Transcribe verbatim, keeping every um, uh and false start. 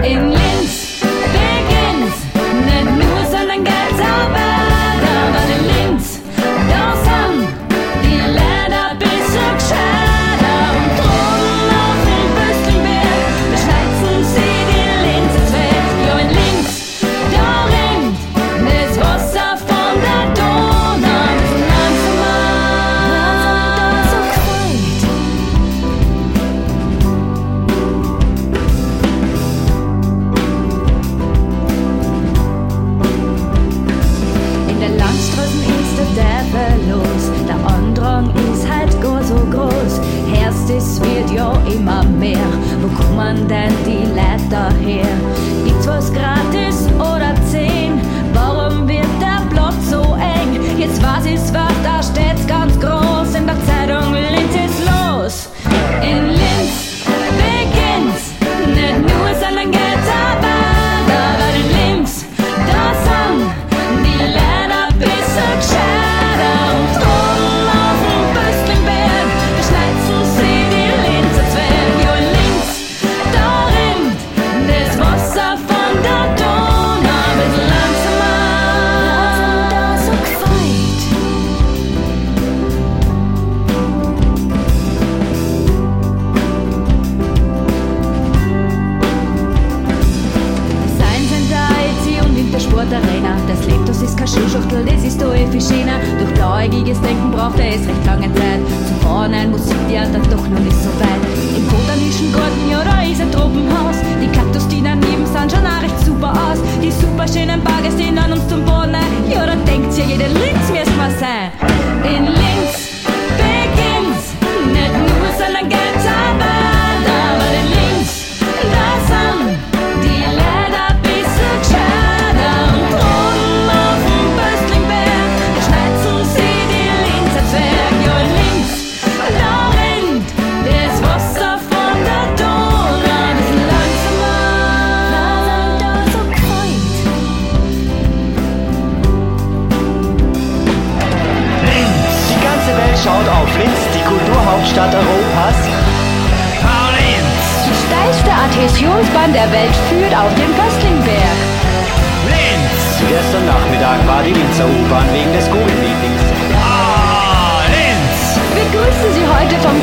In Linz beginnt's, nicht nur, sondern ganz sauber. Aber in Linz, da sind die Länder bis so gescheiter. Und drum auf dem Böstlingberg beschneizen sie die Linzer Zweig. Ja, in Linz, da rinnt das Wasser von der Donau bis langsamer. So gefeit. In der Landstraßen ist der Teufel los, der Andrang ist halt gar so groß. Erst es wird ja immer mehr, wo kommen denn die Leute daher? Gibt's was gratis oder zehn? Warum wird der Platz so eng? Jetzt weiß ich's, was da steht's ganz groß in der Zeitung, Linz ist los. In Linz beginnt's, nicht nur, sondern geht's aber. Aber in Linz, da sind die Länder bis so gescheiter. Und drum auf dem Böstlingberg beschneizen sie die Linzer Zweig. Ja, in Linz, da rinnt das Wasser von der Donau bis langsamer. Da so gefeit. Sein sind der I C und in der Sportarena. Das Leben, das ist kein Schuhschachtel, das ist da eh viel schöner. Durch blauäugiges Denken braucht er es recht lange Zeit. Zum Fahren ein Musiktheater doch noch nicht so weit. Im botanischen Garten, ja, da ist ein Tropenhaus. Die Kaktus, die daneben sind, schauen auch recht super aus. Die super schönen Bagger stehen an uns zum Boden. Ja, da denkt ja jeder, Linz müsst man sein. In Linz beginnt's, nicht nur, sondern geht's aber. Aber in Linz, da sind die Länder bis so gescheiter. Und drum auf dem Böstlingberg beschneizen sie die Linzer Zweig. Ja, in Linz, da rinnt das Wasser von der Donau bis langsamer. Da so gefeit. Linz! Die ganze Welt schaut auf Linz, die Kulturhauptstadt Europas. Frau Linz! Die steilste Adhäsionsbahn der Welt führt auf den Böstlingberg. Linz! Gestern Nachmittag war die Linzer U-Bahn wegen des Google-Meetings. Ah, Linz! Wir grüßen Sie heute vom